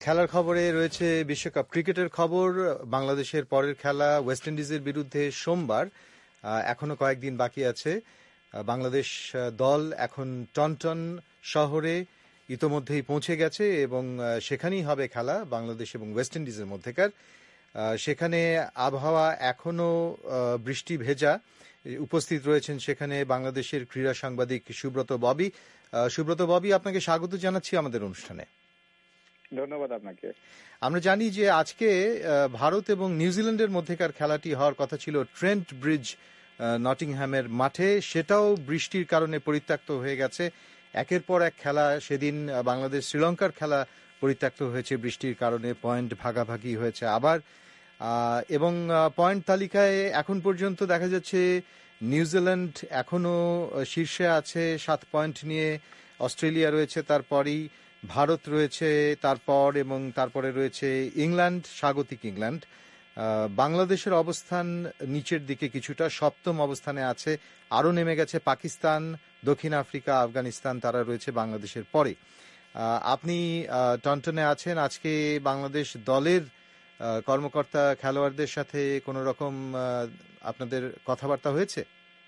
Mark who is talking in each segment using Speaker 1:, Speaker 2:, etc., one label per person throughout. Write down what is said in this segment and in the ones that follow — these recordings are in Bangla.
Speaker 1: খেলার খবরে রয়েছে বিশ্বকাপ ক্রিকেটের খবর। বাংলাদেশের পরের খেলা ওয়েস্ট ইন্ডিজের বিরুদ্ধে সোমবার। এখনো কয়েকদিন বাকি আছে। বাংলাদেশ দল এখন টনটন শহরে ইতোমধ্যেই পৌঁছে গেছে এবং সেখানেই হবে খেলা বাংলাদেশ এবং ওয়েস্ট ইন্ডিজের মধ্যেকার। সেখানে আবহাওয়া এখনো বৃষ্টি ভেজা। উপস্থিত রয়েছেন সেখানে বাংলাদেশের ক্রীড়া সাংবাদিক সুব্রত ববি। সুব্রত ববি, আপনাকে স্বাগত জানাচ্ছি আমাদের অনুষ্ঠানে।
Speaker 2: ধন্যবাদ আপনাকে।
Speaker 1: আমরা জানি যে আজকে ভারত এবং নিউজিল্যান্ডের মধ্যেকার খেলাটি হওয়ার কথা ছিল ট্রেন্ট ব্রিজ নটিংহ্যামের মাঠে, সেটাও বৃষ্টির কারণে পরিত্যক্ত হয়ে গেছে। একের পর এক খেলা, সেদিন বাংলাদেশ শ্রীলঙ্কার খেলা পরিত্যক্ত হয়েছে বৃষ্টির কারণে, পয়েন্ট ভাগাভাগি হয়েছে আবার। এবং পয়েন্ট তালিকায় এখন পর্যন্ত দেখা যাচ্ছে নিউজিল্যান্ড এখনও শীর্ষে আছে 7 পয়েন্ট নিয়ে, অস্ট্রেলিয়া রয়েছে তারপরই, ভারত রয়েছে তারপর, এবং তারপরে রয়েছে ইংল্যান্ড, স্বাগতিক ইংল্যান্ড। বাংলাদেশের অবস্থান নিচের দিকে কিছুটা, 7ম অবস্থানে আছে। আরও নেমে গেছে পাকিস্তান, দক্ষিণ আফ্রিকা, আফগানিস্তান, তারা রয়েছে বাংলাদেশের পরে। আপনি টনটনে আছেন। আজকে বাংলাদেশ দলের কর্মকর্তা খেলোয়াড়দের সাথে কোনো রকম আপনাদের কথাবার্তা হয়েছে?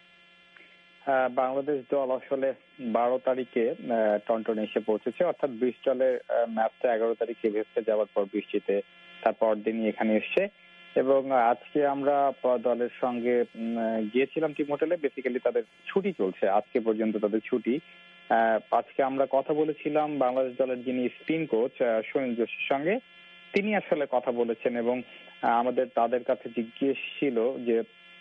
Speaker 2: বাংলাদেশ দল আসলে 12 তারিখে টনটনে এসে পৌঁছেছে, অর্থাৎ ব্রিস্টলের ম্যাচটা 11 তারিখে ভেস্তে যাওয়ার পর বৃষ্টিতে তারপর দিনই এখানে এসছে। এবং আজকে আমরা দলের সঙ্গে গিয়েছিলাম টিম হোটেলে। বেসিক্যালি তাদের ছুটি চলছে, আজকে পর্যন্ত তাদের ছুটি। আজকে আমরা কথা বলেছিলাম বাংলাদেশ দলের যিনি স্পিন কোচ সুনীল যোশীর সঙ্গে। তিনি আসলে কথা বলেছেন এবং তাদের কাছে জিজ্ঞেস ছিল যে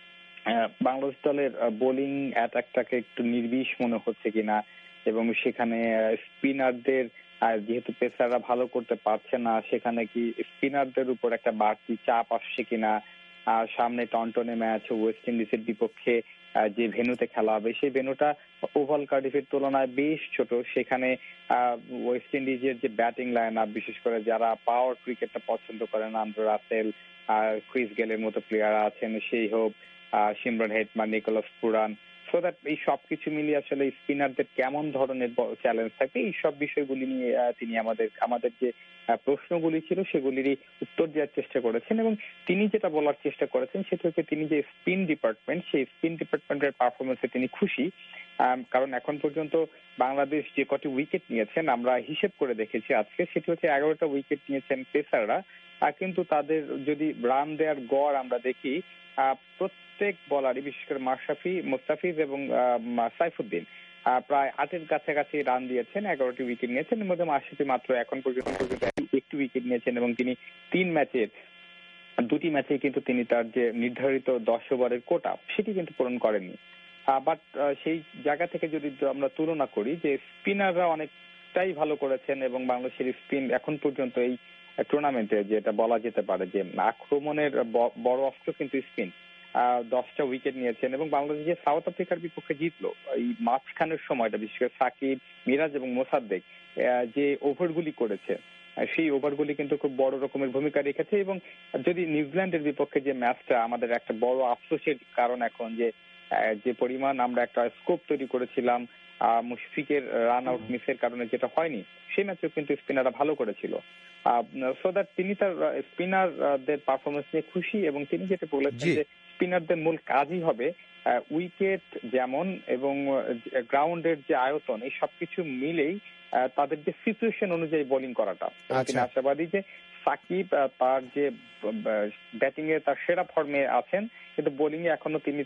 Speaker 2: বাংলাদেশ দলের বোলিং অ্যাটাকটাকে একটু নির্বিষ মনে হচ্ছে কিনা, এবং সেখানে স্পিনারদের যেহেতু পেসাররা ভালো করতে পারছে না, সেখানে কি স্পিনারদের উপর একটা বাড়তি চাপ আসছে কিনা। সামনে টনটনে ম্যাচ ওয়েস্ট ইন্ডিজের বিপক্ষে, যে ভেন্যুতে খেলা হবে সেই ভেন্যুটা ওভাল কার্ডিফের তুলনায় বেশ ছোট। সেখানে ওয়েস্ট ইন্ডিজের যে ব্যাটিং লাইন আপ, বিশেষ করে যারা পাওয়ার ক্রিকেটটা পছন্দ করেন, আন্দ্রে রাসেল, ক্রিস গেলের মতো প্লেয়ার আছেন, সেই হোক Shimron Hetmyer, Nicholas Pooran, so that এই সবকিছু মিলিয়ে আসলে স্পিনারদের কেমন ধরনের চ্যালেঞ্জ থাকে, এই সব বিষয়গুলি নিয়ে তিনি আমাদের যে প্রশ্নগুলি ছিল সেগুলিরই উত্তর দেওয়ার চেষ্টা করেছেন। এবং তিনি যেটা বলার চেষ্টা করেছেন সেটা হচ্ছে তিনি যে স্পিন ডিপার্টমেন্ট, সেই স্পিন ডিপার্টমেন্টের পারফরমেন্সে তিনি খুশি। কারণ এখন পর্যন্ত বাংলাদেশ যে কটি উইকেট নিয়েছেন আমরা হিসেব করে দেখেছি আজকে, সেটি হচ্ছে 11টা উইকেট নিয়েছেন পেসাররা। কিন্তু তাদের যদি রান দেওয়ার গড় আমরা দেখি, প্রত্যেক বলারই, বিশেষ করে মাশরাফি, মুস্তাফিজ এবং সাইফুদ্দিন প্রায় 8-এর কাছাকাছি রান দিয়েছেন, 11টি উইকেট নিয়েছেন। এর মধ্যে মাশরাফি মাত্র এখন পর্যন্ত একটি উইকেট নিয়েছেন এবং তিনি 3 ম্যাচের 2টি ম্যাচে কিন্তু তিনি তার যে নির্ধারিত 10 ওভারের কোটা সেটি কিন্তু পূরণ করেননি। বাট সেই জায়গা থেকে যদি আমরা তুলনা করি যে স্পিনাররা অনেকটাই ভালো করেছেন এবং বাংলাদেশের স্পিন এখন পর্যন্ত এই টুর্নামেন্টে যেটা বলা যেতে পারে যে আক্রমণের বড় অস্ত্র কিন্তু স্পিন। 10টা উইকেট নিয়েছেন এবং বাংলাদেশ যে সাউথ আফ্রিকার বিপক্ষে জিতলো, এই মাঝখানের সময়টা বিশেষ করে সাকিব, মিরাজ এবং মোসাদ্দেক যে ওভারগুলি করেছে, সেই ওভারগুলি কিন্তু খুব বড় রকমের ভূমিকা রেখেছে। এবং যদি নিউজিল্যান্ডের বিপক্ষে যে ম্যাচটা, আমাদের একটা বড় আফসোসের কারণ এখন যে পরিমাণ আমরা একটা স্কোপ তৈরি করেছিলাম মুশফিকের রান আউট মিসের কারণে, যেটা হয়নি, সেই ম্যাচেও কিন্তু স্পিনাররা ভালো করেছিল। সো দ্যাট তিনি তার স্পিনারদের পারফরমেন্স নিয়ে খুশি এবং তিনি যেটা বলেছেন যে স্পিনারদের মূল কাজই হবে উইকেট যেমন এবং গ্রাউন্ডের যে আয়তন, এই সবকিছু মিলেই তাদের যে সিচুয়েশন অনুযায়ী বোলিং করাটা। তিনি আশাবাদী যে সাকিব তার যে ব্যাটিং এ তার সেরা ফর্মে আছেন, কিন্তু বোলিং এ এখনো তিনি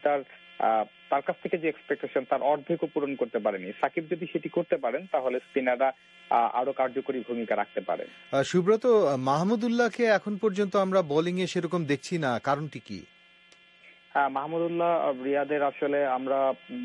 Speaker 2: তার কাছ থেকে যে এক্সপেকটেশন তার অর্ধেকও পূরণ করতে পারেনি। সাকিব যদি সেটি করতে পারেন তাহলে স্পিনাররা আরো কার্যকরী ভূমিকা রাখতে পারেন।
Speaker 1: সুব্রত, মাহমুদুল্লাহকে এখন পর্যন্ত আমরা বোলিং এ সেরকম দেখছি না, কারণটি কি?
Speaker 2: মাহমুদুল্লাহ রিয়াদের আসলে আমরা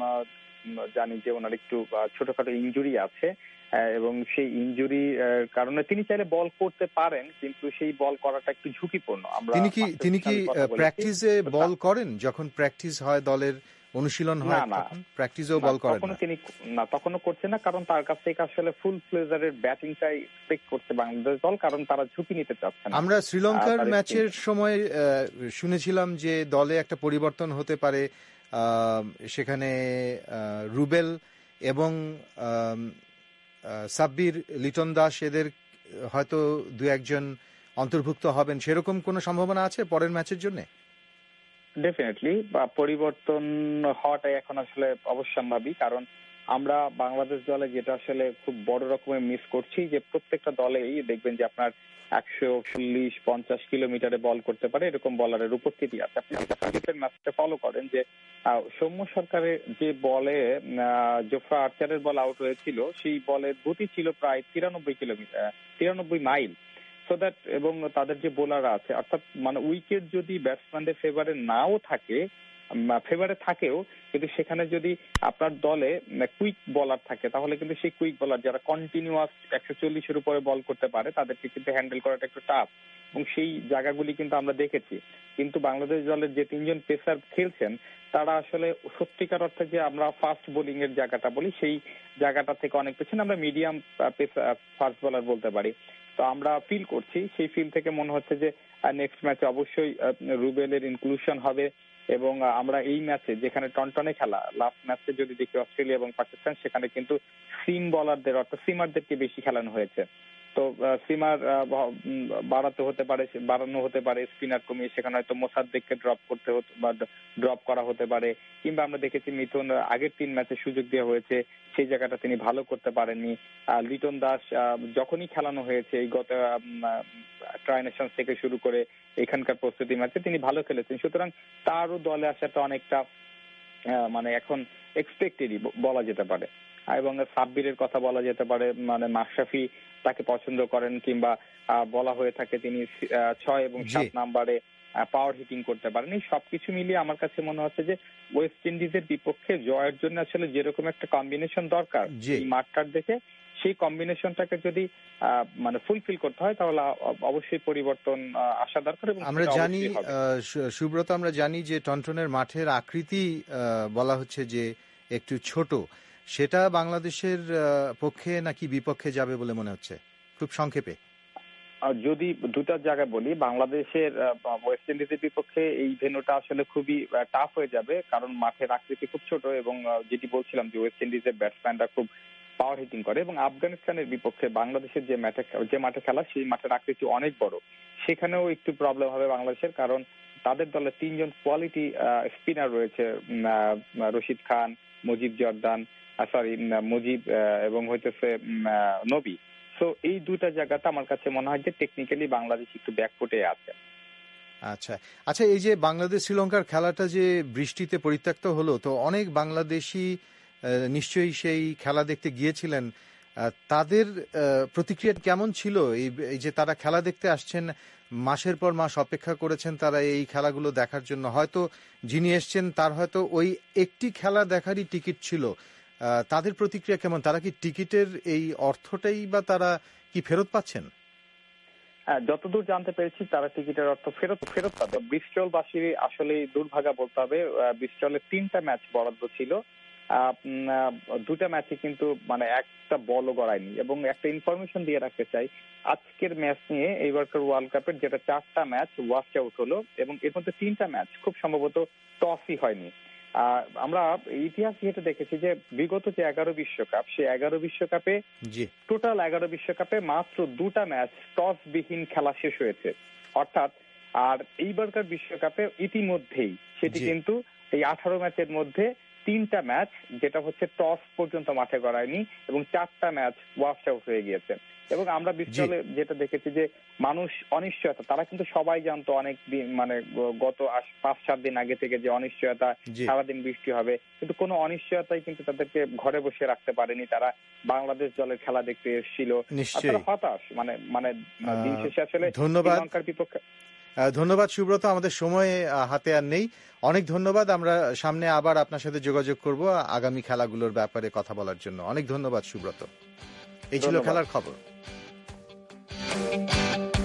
Speaker 2: জানি যে ওনার একটু ছোটখাটো ইনজুরি আছে এবং সেই ইনজুরি কারণে তিনি চাইলে বল করতে পারেন, কিন্তু সেই বল করাটা একটু ঝুঁকিপূর্ণ।
Speaker 1: তিনি কি প্র্যাকটিসে বল করেন? যখন প্র্যাকটিস হয়, দলের অনুশীলন হয়, তখন প্র্যাকটিসেও বল করেন?
Speaker 2: তখনও করছে না, কারণ তার কাছ থেকে আসলে ফুল ফ্লেজারের ব্যাটিংটাই এক্সপেক্ট করছে বাংলাদেশ দল, কারণ তারা ঝুঁকি নিতে চাচ্ছে না।
Speaker 1: আমরা শ্রীলঙ্কার ম্যাচের সময় শুনেছিলাম যে দলে একটা পরিবর্তন হতে পারে, সেখানে রুবেল এবং সাব্বির, লিটন দাস হয়তো দু একজন অন্তর্ভুক্ত হবেন, সেরকম কোনো সম্ভাবনা আছে পরের ম্যাচের জন্য?
Speaker 2: ডেফিনেটলি পরিবর্তন হওয়াটাই এখন আসলে অবশ্যম্ভাবী, কারণ আমরা বাংলাদেশ দলে যেটা আসলে খুব বড় রকমের মিস করছি যে প্রত্যেকটা দলেই দেখবেন যে আপনার 140-50 কিলোমিটারে বল করতে পারে এরকম বলারের উপস্থিতি আছে। আপনি ম্যাচটা ফলো করেন যে সৌম্য সরকারের যে বলে জোফরা আর্চারের বল আউট হয়েছিল, সেই বলের গতি ছিল প্রায় 93 মাইল। সো দ্যাট, এবং তাদের যে বোলার আছে, অর্থাৎ মানে উইকেট যদি ব্যাটসম্যানদের ফেভারে নাও থাকে, ফেভারে থাকেও, কিন্তু সেখানে যদি আপনার দলে কুইক বলার থাকে তাহলে কিন্তু সেই কুইক বলার যারা কন্টিনিউয়াস 140-এর উপরে বল করতে পারে তাদেরকে কিন্তু হ্যান্ডেল করাটা একটু টাফ, এবং সেই জায়গাগুলি কিন্তু আমরা দেখেছি। কিন্তু বাংলাদেশ দলের যে 3জন পেসার খেলছেন তারা আসলে সত্যিকার অর্থে যে আমরা ফাস্ট বোলিং এর জায়গাটা বলি সেই জায়গাটা থেকে অনেক পেছনে আমরা মিডিয়াম ফাস্ট বোলার বলতে পারি। তো আমরা ফিল করছি, সেই ফিল থেকে মনে হচ্ছে যে নেক্সট ম্যাচে অবশ্যই রুবেলের ইনক্লুশন হবে, এবং আমরা এই ম্যাচে যেখানে টনটনে খেলা, লাস্ট ম্যাচে যদি দেখি অস্ট্রেলিয়া এবং পাকিস্তান, সেখানে কিন্তু সিম বলারদের অর্থাৎ সিমারদেরকে বেশি খেলানো হয়েছে। তো সিমার বাড়ানো হতে পারে, স্পিনার কমিয়ে সেখানে হয়তো মোসাদ্দেককে ড্রপ করতে হতে বা ড্রপ করা হতে পারে, কিংবা আমরা দেখেছি মিথুন আগের 3 ম্যাচে সুযোগ দেওয়া হয়েছে, সেই জায়গাটা তিনি ভালো করতে পারেননি। লিটন দাস যখনই খেলানো হয়েছে এই গত ট্রাই নেশনস থেকে শুরু করে এখানকার প্রস্তুতি ম্যাচে তিনি ভালো খেলেছেন, সুতরাং তারও দলে আসাটা অনেকটা মানে এখন এক্সপেক্টেডই বলা যেতে পারে। এবং সাব্বিরের কথা বলা যেতে পারে, মানে মাশরাফি তাকে পছন্দ করেন, কিংবা বলা হয়ে থাকে তিনি 6 এবং 7 নাম্বারে পাওয়ার হিটিং করতে পারেন। এই সবকিছু মিলিয়ে আমার কাছে মনে হচ্ছে যে ওয়েস্ট ইন্ডিজের বিপক্ষে জয়ের জন্য আসলে যেরকম একটা কম্বিনেশন দরকার এই মাঠটার দেখে, সেই কম্বিনেশনটাকে যদি মানে ফুলফিল করতে হয় তাহলে অবশ্যই পরিবর্তন আসা দরকার। এবং
Speaker 1: আমরা জানি সুব্রত, আমরা জানি যে টনটনের মাঠের আকৃতি বলা হচ্ছে যে একটু ছোট, সেটা বাংলাদেশের পক্ষে নাকি বিপক্ষে যাবে বলে মনে হচ্ছে খুব সংক্ষেপে?
Speaker 2: যদি দুটার জায়গায় বলি, বাংলাদেশের ওয়েস্ট ইন্ডিজের বিপক্ষে এই ভেন্যুটা আসলে খুবই টাফ হয়ে যাবে, কারণ মাঠের আকৃতি খুব ছোট, এবং যেটি বলছিলাম যে ওয়েস্ট ইন্ডিজের ব্যাটসম্যানরা খুব পাওয়ার হিটিং করে, এবং আফগানিস্তানের বিপক্ষে বাংলাদেশের যে মাঠে খেলা সেই মাঠের আকৃতি অনেক বড়, সেখানেও একটু প্রবলেম হবে বাংলাদেশের, কারণ তাদের দলে 3জন কোয়ালিটি স্পিনার রয়েছে, রশিদ খান, মুজিব এবং হইতেছে নবী। তো এই দুইটা জায়গাতে আমার কাছে মনে হয় যে টেকনিক্যালি বাংলাদেশ একটু ব্যাকফুটে আছে।
Speaker 1: আচ্ছা আচ্ছা, এই যে বাংলাদেশ শ্রীলঙ্কার খেলাটা যে বৃষ্টিতে পরিত্যক্ত হলো, তো অনেক বাংলাদেশি নিশ্চয়ই সেই খেলা দেখতে গিয়েছিলেন, তাদের প্রতিক্রিয়া কেমন ছিল? এই যে তারা খেলা দেখতে আসছেন, মাসের পর মাস অপেক্ষা করেছেন তারা এই খেলাগুলো দেখার জন্য, হয়তো যিনি এসছেন তার হয়তো ওই একটি খেলা দেখারই টিকিট ছিল, তাদের প্রতিক্রিয়া কেমন? তারা কি টিকিটের এই অর্থটাই বা তারা কি ফেরত পাচ্ছেন?
Speaker 2: যতদূর জানতে পেরেছি তারা টিকিটের অর্থ ফেরত পাবে। ব্রিস্টলবাসী আসলে দুর্ভাগা বলতে হবে, ব্রিস্টলের 3টা ম্যাচ বরাদ্দ ছিল, 2টা ম্যাচে কিন্তু মানে একটা বলও গড়ায়নি। এবং একটা ইনফরমেশন দিয়ে রাখতে চাই, আজকের ম্যাচ নিয়ে এইবারকার ওয়ার্ল্ড কাপের যেটা 4টা ম্যাচ ওয়াশ আউট হলো, এবং এর মধ্যে 3টা ম্যাচ খুব সম্ভবত টসই হয়নি। আমরা ইতিহাস ঘেঁটে দেখেছি যে বিগত যে 11 বিশ্বকাপ, সেই 11 বিশ্বকাপে টোটাল 11 বিশ্বকাপে মাত্র 2টা ম্যাচ টস বিহীন খেলা শেষ হয়েছে, অর্থাৎ আর এইবারকার বিশ্বকাপে ইতিমধ্যেই সেটি কিন্তু এই 18 ম্যাচের মধ্যে 3টা ম্যাচ যেটা হচ্ছে টস পর্যন্ত মাঠে গড়ায়নি, এবং 4টা ম্যাচ ওয়াশ আউট হয়ে গিয়েছে। এবং আমরা বিশ্বলে যেটা দেখেছি যে মানুষ অনিশ্চয়তা, তারা কিন্তু সবাই জানতো অনেক দিন, মানে গত 5-7 দিন আগে থেকে যে অনিশ্চয়তা, সারাদিন বৃষ্টি হবে, কিন্তু কোনো অনিশ্চয়তাই কিন্তু তাদেরকে ঘরে বসে রাখতে পারেনি। তারা বাংলাদেশ দলের খেলা দেখতে এসেছিল, হতাশ, মানে দিন শেষে আসলে শ্রীলঙ্কার বিপক্ষে।
Speaker 1: ধন্যবাদ সুব্রত, আমাদের সময় হাতে আর নেই, অনেক ধন্যবাদ। আমরা সামনে আবার আপনার সাথে যোগাযোগ করব আগামী খেলাগুলোর ব্যাপারে কথা বলার জন্য। অনেক ধন্যবাদ সুব্রত। এই ছিল খেলার খবর।